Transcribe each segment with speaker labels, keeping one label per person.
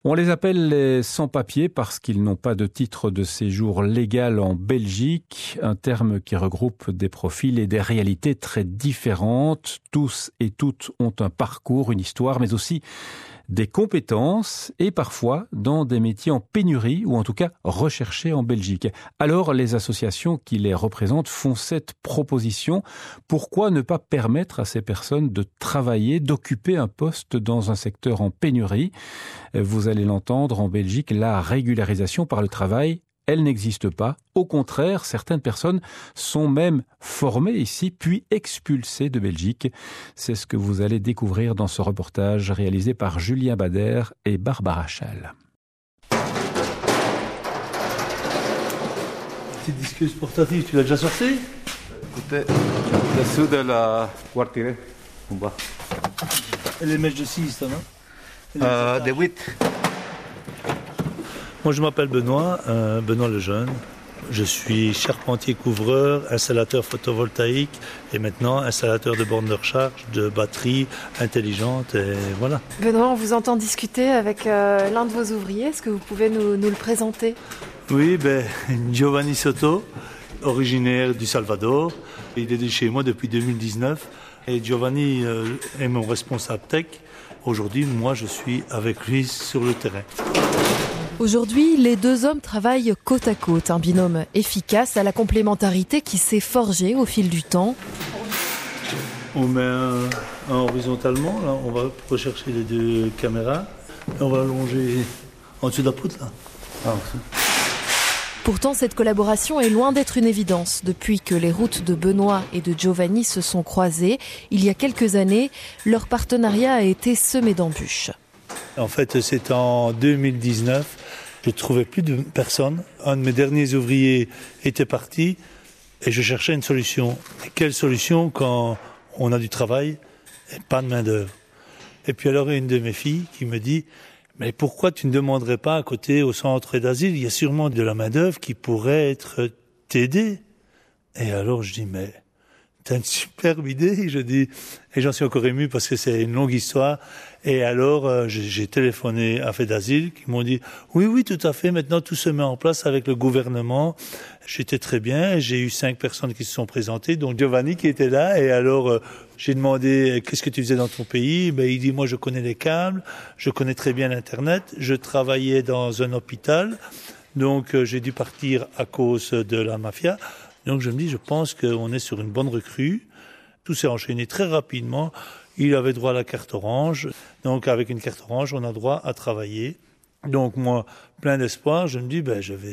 Speaker 1: On les appelle les sans-papiers parce qu'ils n'ont pas de titre de séjour légal en Belgique, un terme qui regroupe des profils et des réalités très différentes. Tous et toutes ont un parcours, une histoire, mais aussi des compétences et parfois dans des métiers en pénurie ou en tout cas recherchés en Belgique. Alors les associations qui les représentent font cette proposition. Pourquoi ne pas permettre à ces personnes de travailler, d'occuper un poste dans un secteur en pénurie ? Vous allez l'entendre, en Belgique, la régularisation par le travail, elle n'existe pas. Au contraire, certaines personnes sont même formées ici, puis expulsées de Belgique. C'est ce que vous allez découvrir dans ce reportage réalisé par Julien Bader et Barbara Schall.
Speaker 2: Petite discussion portative, tu l'as déjà sorti ?
Speaker 3: Écoutez, dessous de la quartier, en bas.
Speaker 2: Et les mèches de 6, non ?
Speaker 3: De 8.
Speaker 2: Moi, je m'appelle Benoît Lejeune. Je suis charpentier-couvreur, installateur photovoltaïque et maintenant installateur de bornes de recharge, de batteries intelligentes et voilà.
Speaker 4: Benoît, on vous entend discuter avec l'un de vos ouvriers. Est-ce que vous pouvez nous le présenter ?
Speaker 2: Oui, Giovanni Soto, originaire du Salvador. Il est de chez moi depuis 2019 et Giovanni est mon responsable tech. Aujourd'hui, moi, je suis avec lui sur le terrain.
Speaker 4: Aujourd'hui, les deux hommes travaillent côte à côte, un binôme efficace à la complémentarité qui s'est forgée au fil du temps.
Speaker 2: On met un horizontalement, là, on va rechercher les deux caméras. Et on va allonger en dessous de la poutre, là.
Speaker 4: Pourtant, cette collaboration est loin d'être une évidence. Depuis que les routes de Benoît et de Giovanni se sont croisées, il y a quelques années, leur partenariat a été semé d'embûches.
Speaker 2: En fait, c'est en 2019, je ne trouvais plus de personnes. Un de mes derniers ouvriers était parti et je cherchais une solution. Et quelle solution quand on a du travail et pas de main-d'œuvre ? Et puis alors, une de mes filles qui me dit « Mais pourquoi tu ne demanderais pas à côté au centre d'asile, il y a sûrement de la main-d'œuvre qui pourrait t'aider ?» Et alors je dis « Mais t'as une superbe idée !» Je dis, et j'en suis encore ému parce que c'est une longue histoire. Et alors j'ai téléphoné à Fait d'Asile qui m'ont dit « Oui, tout à fait, maintenant tout se met en place avec le gouvernement. » J'étais très bien, j'ai eu 5 personnes qui se sont présentées, dont Giovanni qui était là. Et alors j'ai demandé « Qu'est-ce que tu faisais dans ton pays ?» Il dit « Moi je connais les câbles, je connais très bien l'Internet, je travaillais dans un hôpital, donc j'ai dû partir à cause de la mafia. » Donc je me dis, je pense qu'on est sur une bonne recrue. Tout s'est enchaîné très rapidement. Il avait droit à la carte orange. Donc avec une carte orange, on a droit à travailler. Donc moi, plein d'espoir, je me dis,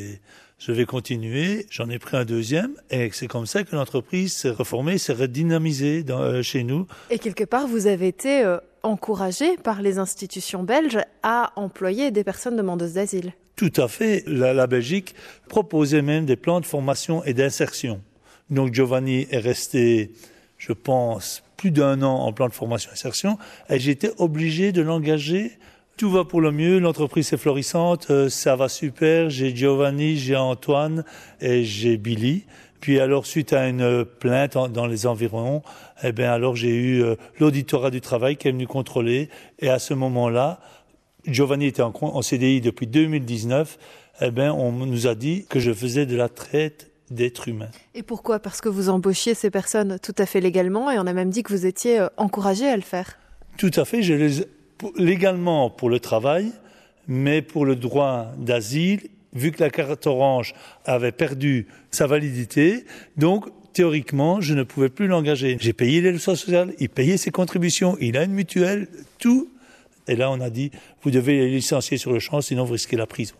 Speaker 2: je vais continuer. J'en ai pris un deuxième. Et c'est comme ça que l'entreprise s'est reformée, s'est redynamisée chez nous.
Speaker 4: Et quelque part, vous avez été encouragé par les institutions belges à employer des personnes demandeuses d'asile.
Speaker 2: Tout à fait. La Belgique proposait même des plans de formation et d'insertion. Donc Giovanni est resté, je pense, plus d'1 an en plan de formation et d'insertion. Et j'étais obligé de l'engager. Tout va pour le mieux, l'entreprise est florissante, ça va super. J'ai Giovanni, j'ai Antoine et j'ai Billy. Puis alors, suite à une plainte dans les environs, alors j'ai eu l'auditorat du travail qui est venu contrôler. Et à ce moment-là, Giovanni était en CDI depuis 2019, on nous a dit que je faisais de la traite d'êtres humains.
Speaker 4: Et pourquoi ? Parce que vous embauchiez ces personnes tout à fait légalement et on a même dit que vous étiez encouragé à le faire.
Speaker 2: Tout à fait, légalement pour le travail, mais pour le droit d'asile, vu que la carte orange avait perdu sa validité, donc théoriquement, je ne pouvais plus l'engager. J'ai payé les leçons sociales, il payait ses contributions, il a une mutuelle, tout. Et là, on a dit, vous devez les licencier sur le champ, sinon vous risquez la prison.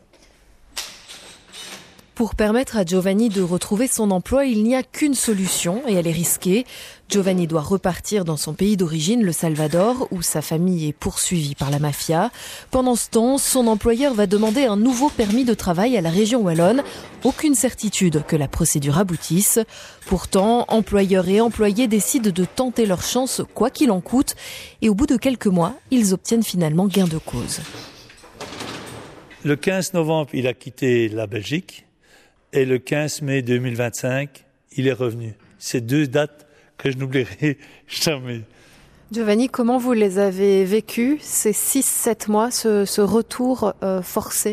Speaker 4: Pour permettre à Giovanni de retrouver son emploi, il n'y a qu'une solution et elle est risquée. Giovanni doit repartir dans son pays d'origine, le Salvador, où sa famille est poursuivie par la mafia. Pendant ce temps, son employeur va demander un nouveau permis de travail à la région wallonne. Aucune certitude que la procédure aboutisse. Pourtant, employeurs et employés décident de tenter leur chance quoi qu'il en coûte. Et au bout de quelques mois, ils obtiennent finalement gain de cause.
Speaker 2: Le 15 novembre, il a quitté la Belgique. Et le 15 mai 2025, il est revenu. C'est 2 dates que je n'oublierai jamais.
Speaker 4: Giovanni, comment vous les avez vécus, ces 6-7 mois, ce retour forcé?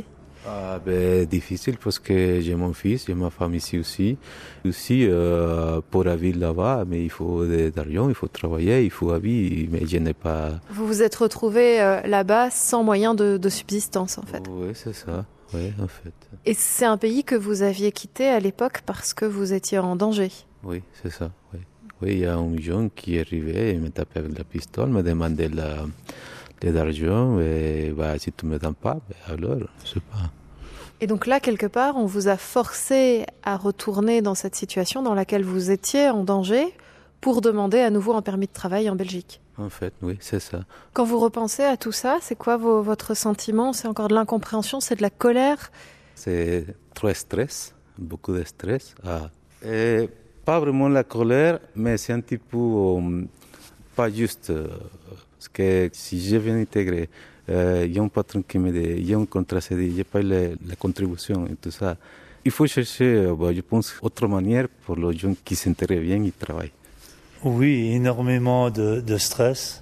Speaker 3: Difficile parce que j'ai mon fils, j'ai ma femme ici aussi. Aussi, pour vivre là-bas, mais il faut de l'argent, il faut travailler, il faut vivre, mais je n'ai pas...
Speaker 4: Vous vous êtes retrouvé là-bas sans moyen de subsistance, en fait.
Speaker 3: Oui, c'est ça, oui, en fait.
Speaker 4: Et c'est un pays que vous aviez quitté à l'époque parce que vous étiez en danger.
Speaker 3: Oui, c'est ça, oui. Oui, il y a un jeune qui est arrivé, il m'a tapé avec la pistole, m'a demandé de l'argent, et si tu ne me donnes pas, alors, je sais pas.
Speaker 4: Et donc là, quelque part, on vous a forcé à retourner dans cette situation dans laquelle vous étiez en danger pour demander à nouveau un permis de travail en Belgique.
Speaker 3: En fait, oui, c'est ça.
Speaker 4: Quand vous repensez à tout ça, c'est quoi votre sentiment? C'est encore de l'incompréhension? C'est de la colère?
Speaker 3: C'est trop stress, beaucoup de stress. Et pas vraiment la colère, mais c'est un petit peu pas juste. Parce que si je viens intégrer, il y a un patron qui me dit, il y a un contrat CDI, je paye la contribution et tout ça. Il faut chercher, je pense, autre manière pour les gens qui s'intéressent bien et travaillent.
Speaker 2: Oui, énormément de stress,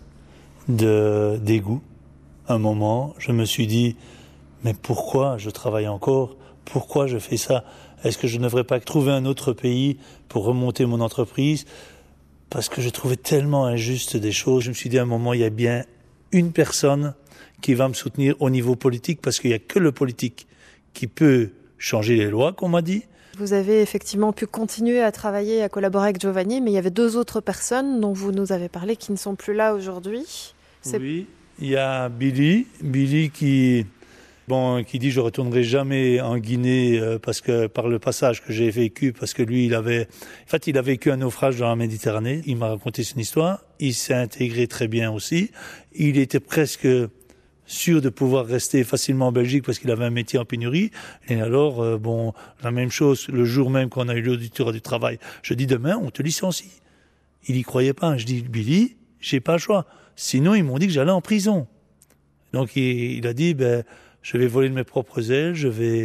Speaker 2: de dégoût. Un moment, je me suis dit, mais pourquoi je travaille encore? Pourquoi je fais ça? Est-ce que je ne devrais pas trouver un autre pays pour remonter mon entreprise? Parce que je trouvais tellement injuste des choses. Je me suis dit à un moment, il y a bien une personne qui va me soutenir au niveau politique, parce qu'il n'y a que le politique qui peut changer les lois, qu'on m'a dit.
Speaker 4: Vous avez effectivement pu continuer à travailler, à collaborer avec Giovanni, mais il y avait 2 autres personnes dont vous nous avez parlé qui ne sont plus là aujourd'hui.
Speaker 2: Oui, il y a Billy qui dit je retournerai jamais en Guinée parce que par le passage que j'ai vécu, parce que lui il a vécu un naufrage dans la Méditerranée. Il m'a raconté son histoire. Il s'est intégré très bien aussi. Il était presque sûr de pouvoir rester facilement en Belgique parce qu'il avait un métier en pénurie. Et alors, la même chose, le jour même qu'on a eu l'auditeur du travail, je dis demain, on te licencie. Il y croyait pas. Je dis, Billy, j'ai pas le choix. Sinon, ils m'ont dit que j'allais en prison. Donc, il a dit, je vais voler de mes propres ailes,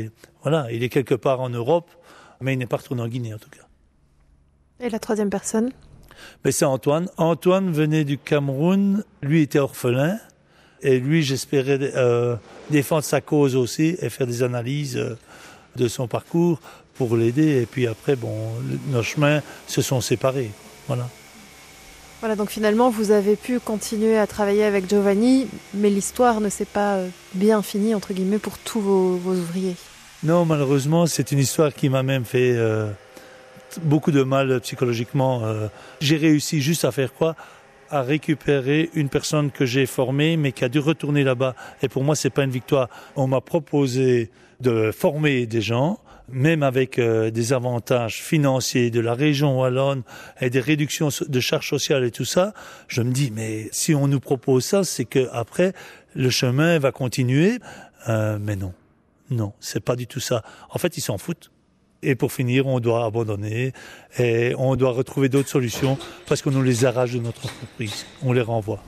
Speaker 2: il est quelque part en Europe, mais il n'est pas retourné en Guinée, en tout cas. Et
Speaker 4: la 3e personne?
Speaker 2: C'est Antoine. Antoine venait du Cameroun. Lui était orphelin. Et lui, j'espérais défendre sa cause aussi et faire des analyses de son parcours pour l'aider. Et puis après, nos chemins se sont séparés. Voilà,
Speaker 4: donc finalement, vous avez pu continuer à travailler avec Giovanni, mais l'histoire ne s'est pas bien finie, entre guillemets, pour tous vos ouvriers.
Speaker 2: Non, malheureusement, c'est une histoire qui m'a même fait beaucoup de mal psychologiquement. J'ai réussi juste à faire quoi? À récupérer une personne que j'ai formée, mais qui a dû retourner là-bas. Et pour moi, c'est pas une victoire. On m'a proposé de former des gens, même avec des avantages financiers de la région wallonne et des réductions de charges sociales et tout ça. Je me dis, mais si on nous propose ça, c'est que après le chemin va continuer. Mais non, c'est pas du tout ça. En fait, ils s'en foutent. Et pour finir, on doit abandonner et on doit retrouver d'autres solutions parce qu'on nous les arrache de notre entreprise. On les renvoie.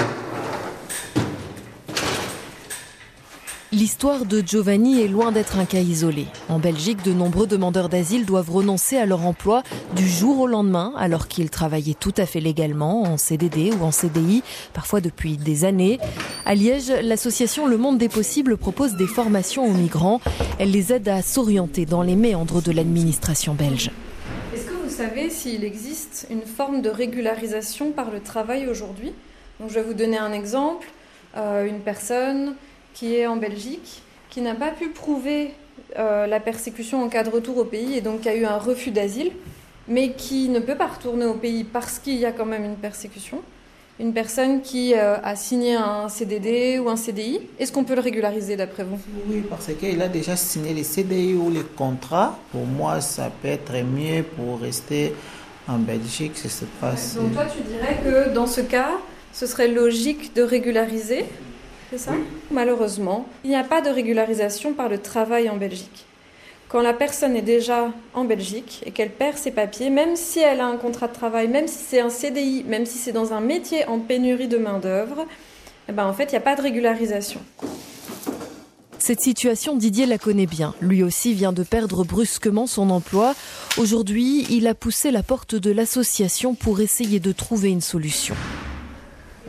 Speaker 4: L'histoire de Giovanni est loin d'être un cas isolé. En Belgique, de nombreux demandeurs d'asile doivent renoncer à leur emploi du jour au lendemain, alors qu'ils travaillaient tout à fait légalement, en CDD ou en CDI, parfois depuis des années. À Liège, l'association Le Monde des Possibles propose des formations aux migrants. Elle les aide à s'orienter dans les méandres de l'administration belge.
Speaker 5: Est-ce que vous savez s'il existe une forme de régularisation par le travail aujourd'hui? Donc, je vais vous donner un exemple. Une personne qui est en Belgique, qui n'a pas pu prouver la persécution en cas de retour au pays et donc qui a eu un refus d'asile, mais qui ne peut pas retourner au pays parce qu'il y a quand même une persécution. Une personne qui a signé un CDD ou un CDI, est-ce qu'on peut le régulariser d'après vous?
Speaker 6: Oui, parce qu'il a déjà signé les CDI ou les contrats. Pour moi, ça peut être mieux pour rester en Belgique. Je sais pas
Speaker 5: Donc toi, tu dirais que dans ce cas, ce serait logique de régulariser? C'est ça? Oui. Malheureusement, il n'y a pas de régularisation par le travail en Belgique. Quand la personne est déjà en Belgique et qu'elle perd ses papiers, même si elle a un contrat de travail, même si c'est un CDI, même si c'est dans un métier en pénurie de main-d'œuvre, en fait, il n'y a pas de régularisation.
Speaker 4: Cette situation, Didier la connaît bien. Lui aussi vient de perdre brusquement son emploi. Aujourd'hui, il a poussé la porte de l'association pour essayer de trouver une solution.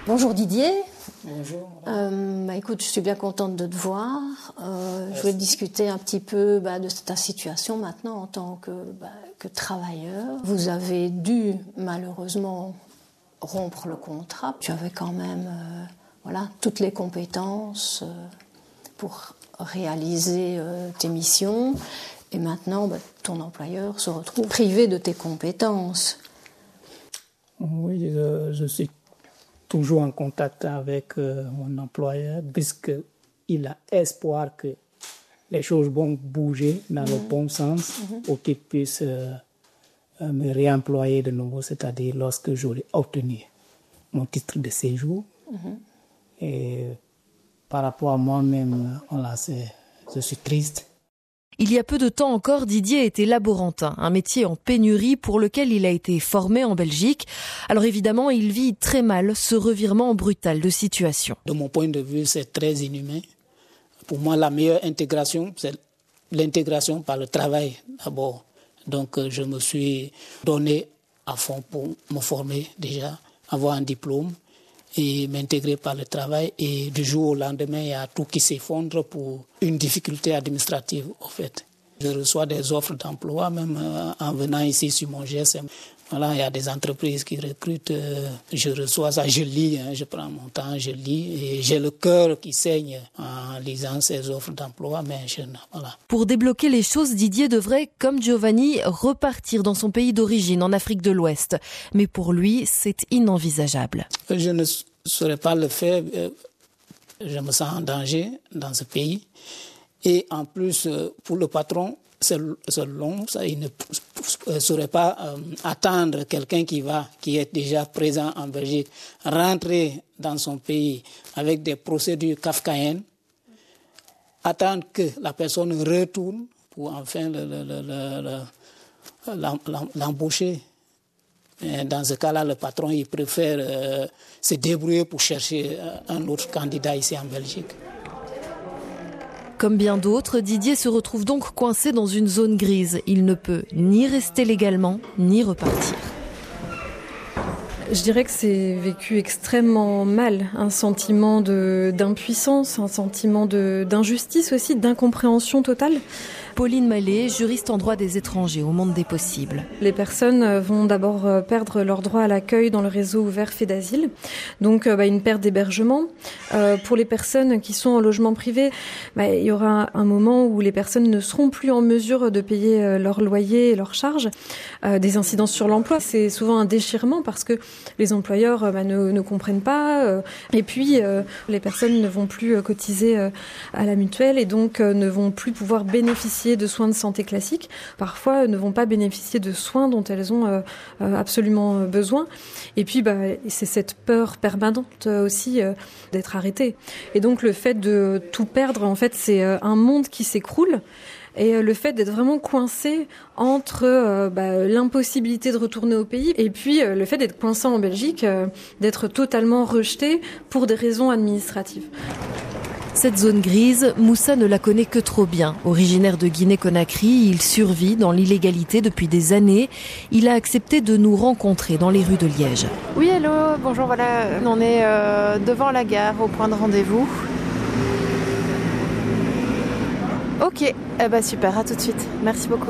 Speaker 7: Bonjour Didier.
Speaker 6: Bonjour.
Speaker 7: Écoute, je suis bien contente de te voir. Je voulais discuter un petit peu de ta situation maintenant en tant que travailleur. Vous avez dû malheureusement rompre le contrat. Tu avais quand même toutes les compétences pour réaliser tes missions. Et maintenant, ton employeur se retrouve privé de tes compétences.
Speaker 8: Oui, je suis toujours en contact avec mon employeur puisqu'il a espoir que les choses vont bouger dans le bon sens pour qu'il puisse me réemployer de nouveau, c'est-à-dire lorsque j'aurai obtenu mon titre de séjour. Et par rapport à moi-même, je suis triste.
Speaker 4: Il y a peu de temps encore, Didier était laborantin, un métier en pénurie pour lequel il a été formé en Belgique. Alors évidemment, il vit très mal ce revirement brutal de situation.
Speaker 8: De mon point de vue, c'est très inhumain. Pour moi, la meilleure intégration, c'est l'intégration par le travail d'abord. Donc je me suis donné à fond pour me former déjà, avoir un diplôme et m'intégrer par le travail. Et du jour au lendemain, il y a tout qui s'effondre pour une difficulté administrative, en fait. Je reçois des offres d'emploi, même en venant ici sur mon GSM. Voilà, il y a des entreprises qui recrutent. Je reçois ça, je lis, je prends mon temps, je lis. Et j'ai le cœur qui saigne en lisant ces offres d'emploi, mais voilà.
Speaker 4: Pour débloquer les choses, Didier devrait, comme Giovanni, repartir dans son pays d'origine, en Afrique de l'Ouest. Mais pour lui, c'est inenvisageable.
Speaker 8: Je ne saurais pas le faire. Je me sens en danger dans ce pays. Et en plus, pour le patron, c'est long, ça, il ne saurait pas attendre quelqu'un qui est déjà présent en Belgique, rentrer dans son pays avec des procédures kafkaïennes, attendre que la personne retourne pour enfin l'embaucher. Et dans ce cas-là, le patron, il préfère se débrouiller pour chercher un autre candidat ici en Belgique.
Speaker 4: Comme bien d'autres, Didier se retrouve donc coincé dans une zone grise. Il ne peut ni rester légalement, ni repartir.
Speaker 5: Je dirais que c'est vécu extrêmement mal, un sentiment d'impuissance, un sentiment d'injustice aussi, d'incompréhension totale.
Speaker 4: Pauline Mallet, juriste en droit des étrangers au Monde des possibles.
Speaker 5: Les personnes vont d'abord perdre leur droit à l'accueil dans le réseau ouvert Fait d'Asile, donc une perte d'hébergement. Pour les personnes qui sont en logement privé, il y aura un moment où les personnes ne seront plus en mesure de payer leur loyer et leurs charges. Des incidences sur l'emploi, c'est souvent un déchirement parce que les employeurs ne comprennent pas. Et puis, les personnes ne vont plus cotiser à la mutuelle et donc ne vont plus pouvoir bénéficier de soins de santé classiques, parfois ne vont pas bénéficier de soins dont elles ont absolument besoin. Et puis, c'est cette peur permanente aussi d'être arrêtée. Et donc, le fait de tout perdre, en fait, c'est un monde qui s'écroule. Et le fait d'être vraiment coincé entre l'impossibilité de retourner au pays et puis le fait d'être coincé en Belgique, d'être totalement rejeté pour des raisons administratives.
Speaker 4: Cette zone grise, Moussa ne la connaît que trop bien. Originaire de Guinée-Conakry, il survit dans l'illégalité depuis des années. Il a accepté de nous rencontrer dans les rues de Liège.
Speaker 9: Oui, allô, bonjour, voilà, on est devant la gare, au point de rendez-vous. Ok, super, à tout de suite. Merci beaucoup.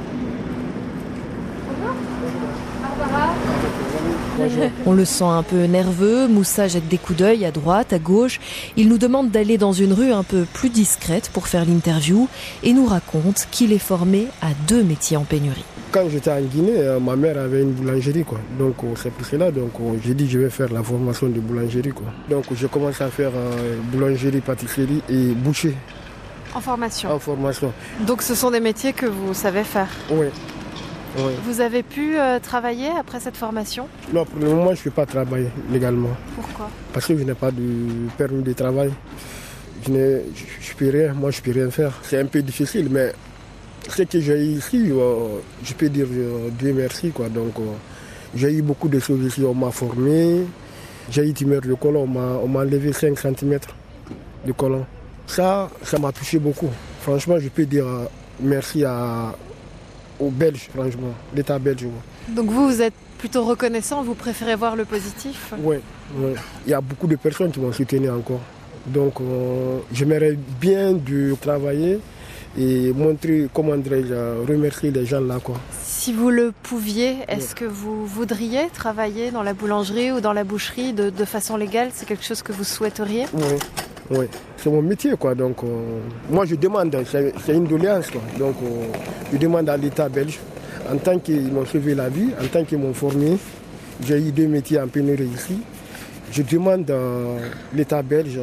Speaker 4: On le sent un peu nerveux, Moussa jette des coups d'œil à droite, à gauche. Il nous demande d'aller dans une rue un peu plus discrète pour faire l'interview et nous raconte qu'il est formé à 2 métiers en pénurie.
Speaker 10: Quand j'étais en Guinée, ma mère avait une boulangerie, quoi. Donc c'est pour cela, j'ai dit je vais faire la formation de boulangerie, quoi. Donc j'ai commencé à faire boulangerie, pâtisserie et boucher.
Speaker 9: En formation.
Speaker 10: En formation.
Speaker 9: Donc ce sont des métiers que vous savez faire.
Speaker 10: Oui. Oui.
Speaker 9: Vous avez pu travailler après cette formation ?
Speaker 10: Non, pour le moment, je ne peux pas travailler légalement.
Speaker 9: Pourquoi ?
Speaker 10: Parce que je n'ai pas de permis de travail. Je peux rien, moi je peux rien faire. C'est un peu difficile, mais ce que j'ai eu ici, je peux dire Dieu merci, quoi. Donc j'ai eu beaucoup de choses ici, on m'a formé. J'ai eu tumeur de côlon, on m'a enlevé 5 cm de côlon. Ça m'a touché beaucoup. Franchement, je peux dire merci au Belge, franchement, l'État belge.
Speaker 9: Donc vous êtes plutôt reconnaissant, vous préférez voir le positif?
Speaker 10: Oui, il y a beaucoup de personnes qui m'ont soutenu encore. Donc j'aimerais bien travailler et montrer, comment dirais-je, remercier les gens là, quoi.
Speaker 9: Si vous le pouviez, est-ce que vous voudriez travailler dans la boulangerie ou dans la boucherie de façon légale? C'est quelque chose que vous souhaiteriez?
Speaker 10: Oui, c'est mon métier, quoi. Donc moi je demande, c'est une doléance, quoi. Donc je demande à l'État belge, en tant qu'ils m'ont sauvé la vie, en tant qu'ils m'ont formé, j'ai eu 2 métiers en pénurie ici. Je demande à l'État belge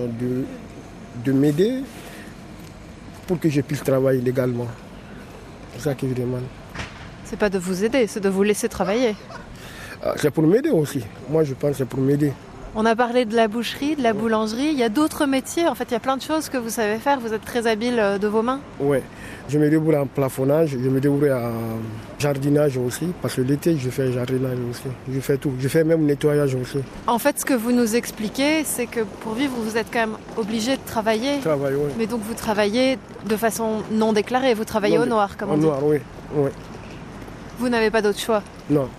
Speaker 10: de m'aider pour que je puisse travailler légalement. C'est ça que je demande.
Speaker 9: C'est pas de vous aider, c'est de vous laisser travailler.
Speaker 10: C'est pour m'aider aussi. Moi, je pense que c'est pour m'aider.
Speaker 9: On a parlé de la boucherie, de la boulangerie. Il y a d'autres métiers. En fait, il y a plein de choses que vous savez faire. Vous êtes très habile de vos mains.
Speaker 10: Oui. Je me débrouille en plafonnage, je me débrouille en jardinage aussi. Parce que l'été, je fais jardinage aussi. Je fais tout. Je fais même nettoyage aussi.
Speaker 9: En fait, ce que vous nous expliquez, c'est que pour vivre, vous êtes quand même obligé de travailler.
Speaker 10: Travailler, oui.
Speaker 9: Mais donc, vous travaillez de façon non déclarée. Vous travaillez au noir, comme on dit.
Speaker 10: Au noir, oui.
Speaker 9: Vous n'avez pas d'autre choix?
Speaker 10: Non.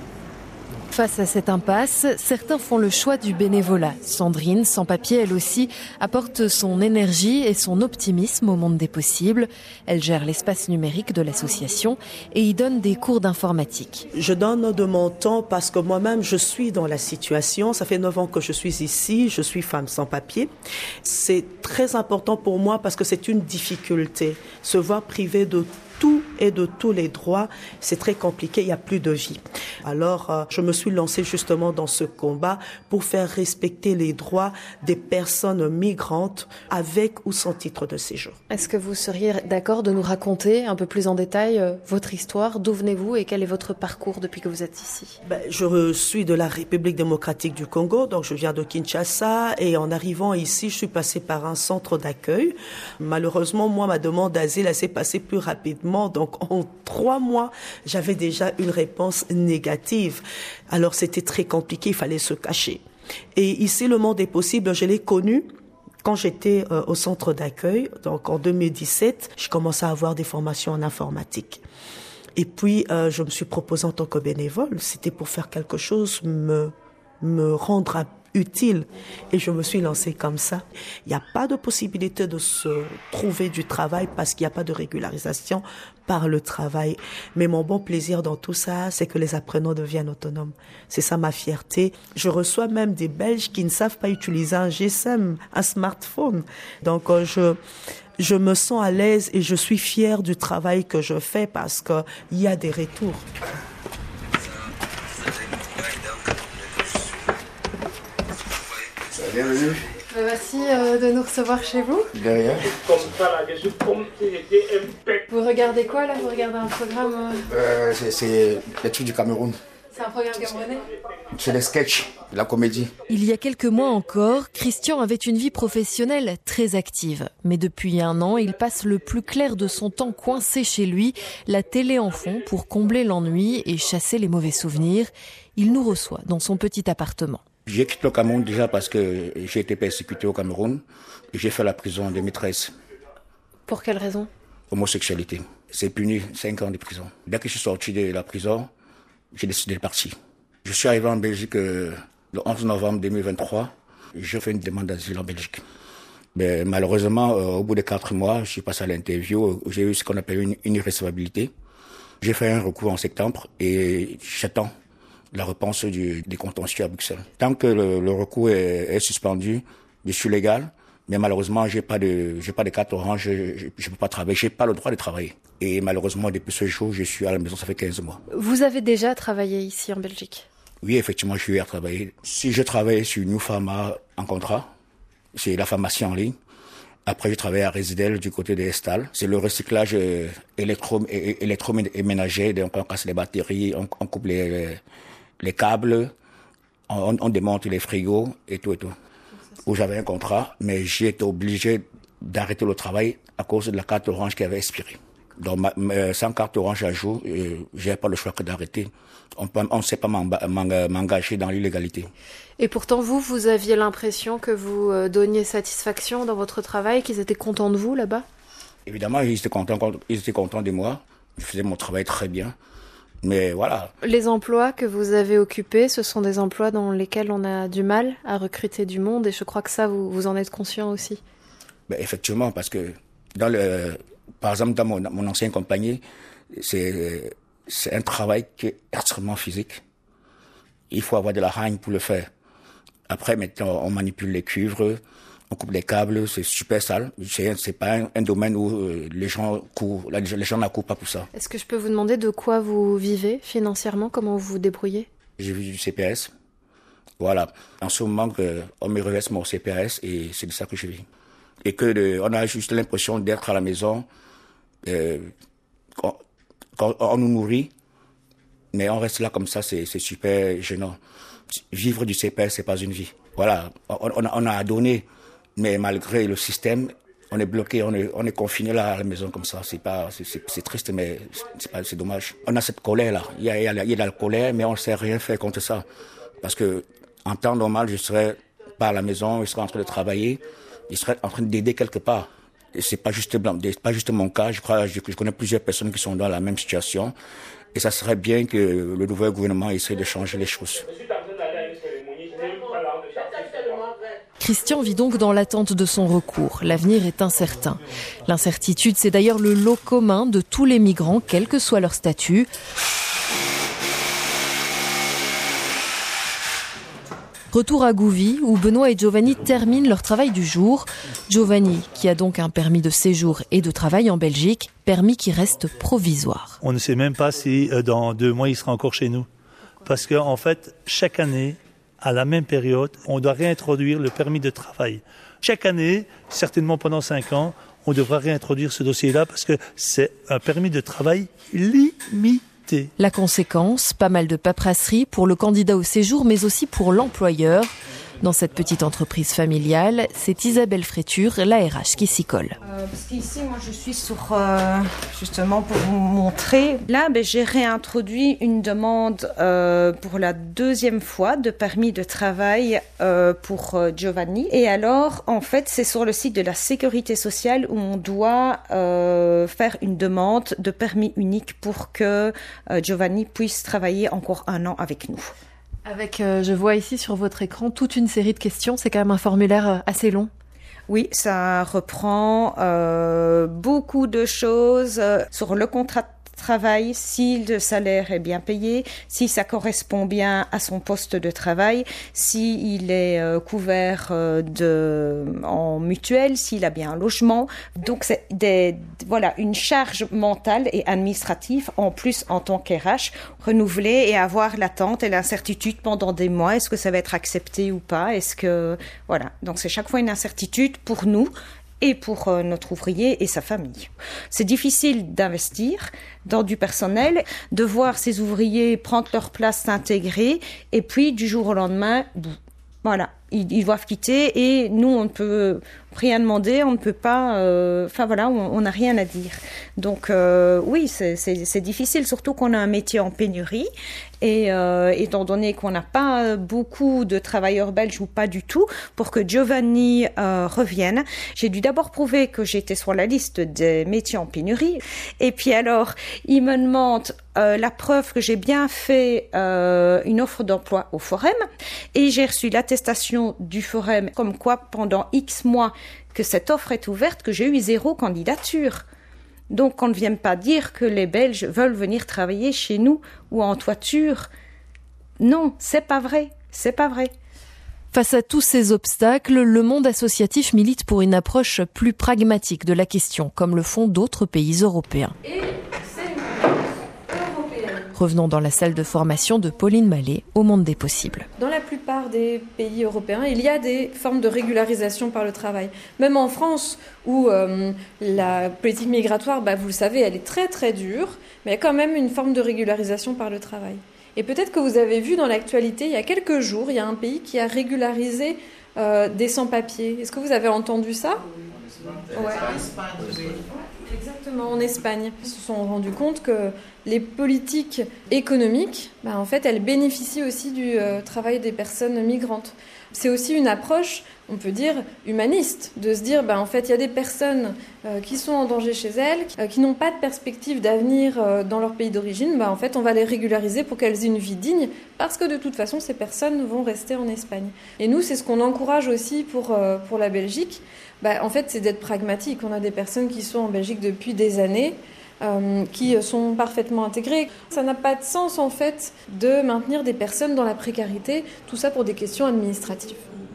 Speaker 4: Face à cette impasse, certains font le choix du bénévolat. Sandrine, sans papier elle aussi, apporte son énergie et son optimisme au monde des possibles. Elle gère l'espace numérique de l'association et y donne des cours d'informatique.
Speaker 11: Je donne de mon temps parce que moi-même je suis dans la situation. Ça fait 9 ans que je suis ici, je suis femme sans papier. C'est très important pour moi parce que c'est une difficulté. Se voir privée de tout et de tous les droits, c'est très compliqué, il n'y a plus de vie. Alors, je me suis lancée justement dans ce combat pour faire respecter les droits des personnes migrantes avec ou sans titre de séjour.
Speaker 4: Est-ce que vous seriez d'accord de nous raconter un peu plus en détail votre histoire? D'où venez-vous et quel est votre parcours depuis que vous êtes ici?
Speaker 11: Je suis de la République démocratique du Congo, donc je viens de Kinshasa et en arrivant ici, je suis passée par un centre d'accueil. Malheureusement, moi, ma demande d'asile, elle s'est passée plus rapidement. Donc, en 3 mois, j'avais déjà une réponse négative. Alors, c'était très compliqué, il fallait se cacher. Et ici, le monde est possible, je l'ai connu quand j'étais au centre d'accueil. Donc, en 2017, je commençais à avoir des formations en informatique. Et puis, je me suis proposée en tant que bénévole. C'était pour faire quelque chose, me rendre utile. Et je me suis lancée comme ça. Il n'y a pas de possibilité de se trouver du travail parce qu'il n'y a pas de régularisation par le travail. Mais mon bon plaisir dans tout ça, c'est que les apprenants deviennent autonomes. C'est ça ma fierté. Je reçois même des Belges qui ne savent pas utiliser un GSM, un smartphone. Donc, je me sens à l'aise et je suis fière du travail que je fais parce qu'il y a des retours.
Speaker 9: Bienvenue. Merci de nous recevoir chez vous.
Speaker 10: De rien.
Speaker 9: Vous regardez quoi là? Vous regardez un programme
Speaker 10: C'est les trucs du Cameroun.
Speaker 9: C'est un programme camerounais?
Speaker 10: C'est les sketchs, la comédie.
Speaker 4: Il y a quelques mois encore, Christian avait une vie professionnelle très active. Mais depuis 1 an, il passe le plus clair de son temps coincé chez lui, la télé en fond pour combler l'ennui et chasser les mauvais souvenirs. Il nous reçoit dans son petit appartement.
Speaker 12: J'ai quitté le Cameroun déjà parce que j'ai été persécuté au Cameroun. J'ai fait la prison en 2013.
Speaker 9: Pour quelle raison?
Speaker 12: Homosexualité. C'est puni 5 ans de prison. Dès que je suis sorti de la prison, j'ai décidé de partir. Je suis arrivé en Belgique le 11 novembre 2023. J'ai fait une demande d'asile en Belgique. Mais malheureusement, au bout de 4 mois, je suis passé à l'interview. J'ai eu ce qu'on appelle une irrecevabilité. J'ai fait un recours en septembre et j'attends la réponse des contentieux à Bruxelles. Tant que le recours est suspendu, je suis légal, mais malheureusement, j'ai pas de carte orange, je peux pas travailler, j'ai pas le droit de travailler. Et malheureusement, depuis ce jour, je suis à la maison, ça fait 15 mois.
Speaker 9: Vous avez déjà travaillé ici en Belgique?
Speaker 12: Oui, effectivement, je suis à travailler. Si je travaille sur New Pharma en contrat, c'est la pharmacie en ligne. Après, je travaille à Résidel du côté de Estal. C'est le recyclage électroménager, donc on casse les batteries, on coupe les câbles, on démonte les frigos et tout. Où j'avais un contrat, mais j'ai été obligé d'arrêter le travail à cause de la carte orange qui avait expiré. Donc, sans carte orange à jour, j'ai pas le choix que d'arrêter. On ne sait pas m'engager dans l'illégalité.
Speaker 9: Et pourtant, vous aviez l'impression que vous donniez satisfaction dans votre travail, qu'ils étaient contents de vous là-bas?
Speaker 12: Évidemment, ils étaient contents de moi. Je faisais mon travail très bien. Mais voilà.
Speaker 9: Les emplois que vous avez occupés, ce sont des emplois dans lesquels on a du mal à recruter du monde et je crois que ça, vous en êtes conscient aussi.
Speaker 12: Ben effectivement, parce que par exemple, dans mon ancienne compagnie, c'est un travail qui est extrêmement physique. Il faut avoir de la hargne pour le faire. Après, maintenant, on manipule les cuivres, on coupe les câbles, c'est super sale. C'est pas un domaine où les gens n'accourent pas pour ça.
Speaker 9: Est-ce que je peux vous demander de quoi vous vivez financièrement? Comment vous vous débrouillez?
Speaker 12: J'ai vu du CPS. Voilà. En ce moment, on me reverse mon CPS et c'est de ça que je vis. Et on a juste l'impression d'être à la maison, quand on nous nourrit, mais on reste là comme ça, c'est super gênant. Vivre du CPS, c'est pas une vie. Voilà. On a donné. Mais malgré le système, on est bloqué, on est confiné là à la maison comme ça. C'est triste, mais c'est dommage. On a cette colère là. Il y a la colère, mais on ne sait rien faire contre ça. Parce que en temps normal, je serais pas à la maison, je serais en train de travailler, je serais en train d'aider quelque part. Et c'est pas juste mon cas. Je connais plusieurs personnes qui sont dans la même situation. Et ça serait bien que le nouveau gouvernement essaie de changer les choses.
Speaker 4: Christian vit donc dans l'attente de son recours. L'avenir est incertain. L'incertitude, c'est d'ailleurs le lot commun de tous les migrants, quel que soit leur statut. Retour à Gouvy, où Benoît et Giovanni terminent leur travail du jour. Giovanni, qui a donc un permis de séjour et de travail en Belgique, permis qui reste provisoire.
Speaker 2: On ne sait même pas si dans 2 mois, il sera encore chez nous. Parce qu'en fait, chaque année, à la même période, on doit réintroduire le permis de travail. Chaque année, certainement pendant 5 ans, on devra réintroduire ce dossier-là parce que c'est un permis de travail limité.
Speaker 4: La conséquence, pas mal de paperasserie pour le candidat au séjour, mais aussi pour l'employeur. Dans cette petite entreprise familiale, c'est Isabelle Fréture, la RH, qui s'y colle.
Speaker 13: Parce qu'ici, moi, je suis sur, justement, pour vous montrer. Là, j'ai réintroduit une demande pour la 2e fois de permis de travail pour Giovanni. Et alors, en fait, c'est sur le site de la Sécurité sociale où on doit faire une demande de permis unique pour que Giovanni puisse travailler encore 1 an avec nous.
Speaker 9: Avec, je vois ici sur votre écran, toute une série de questions. C'est quand même un formulaire assez long.
Speaker 13: Oui, ça reprend beaucoup de choses sur le contrat de travail, si le salaire est bien payé, si ça correspond bien à son poste de travail, s'il est couvert en mutuelle, s'il a bien un logement. Donc c'est une charge mentale et administrative en plus en tant qu'RH, renouveler et avoir l'attente et l'incertitude pendant des mois. Est-ce que ça va être accepté ou pas? Donc c'est chaque fois une incertitude pour nous et pour notre ouvrier et sa famille. C'est difficile d'investir dans du personnel, de voir ces ouvriers prendre leur place, s'intégrer, et puis du jour au lendemain, ils doivent quitter et nous, on ne peut rien demander, on ne peut pas... on n'a rien à dire. Donc oui, c'est difficile, surtout qu'on a un métier en pénurie. Et étant donné qu'on n'a pas beaucoup de travailleurs belges ou pas du tout, pour que Giovanni revienne, j'ai dû d'abord prouver que j'étais sur la liste des métiers en pénurie. Et puis alors, il me demande la preuve que j'ai bien fait une offre d'emploi au Forum. Et j'ai reçu l'attestation du Forum comme quoi pendant X mois que cette offre est ouverte, que j'ai eu 0 candidature. Donc, on ne vient pas dire que les Belges veulent venir travailler chez nous ou en toiture. Non, c'est pas vrai. C'est pas vrai.
Speaker 4: Face à tous ces obstacles, le monde associatif milite pour une approche plus pragmatique de la question, comme le font d'autres pays européens. Revenons dans la salle de formation de Pauline Mallet, au monde des possibles.
Speaker 5: Dans la plupart des pays européens, il y a des formes de régularisation par le travail. Même en France, où la politique migratoire, vous le savez, elle est très très dure, mais il y a quand même une forme de régularisation par le travail. Et peut-être que vous avez vu dans l'actualité, il y a quelques jours, il y a un pays qui a régularisé des sans-papiers. Est-ce que vous avez entendu ça ? Exactement, en Espagne. Ils se sont rendus compte que les politiques économiques, en fait, elles bénéficient aussi du travail des personnes migrantes. C'est aussi une approche, on peut dire, humaniste, de se dire, en fait, il y a des personnes qui sont en danger chez elles, qui n'ont pas de perspective d'avenir dans leur pays d'origine. En fait, on va les régulariser pour qu'elles aient une vie digne, parce que de toute façon, ces personnes vont rester en Espagne. Et nous, c'est ce qu'on encourage aussi pour la Belgique. En fait, c'est d'être pragmatique. On a des personnes qui sont en Belgique depuis des années, qui sont parfaitement intégrées. Ça n'a pas de sens, en fait, de maintenir des personnes dans la précarité, tout ça pour des questions administratives.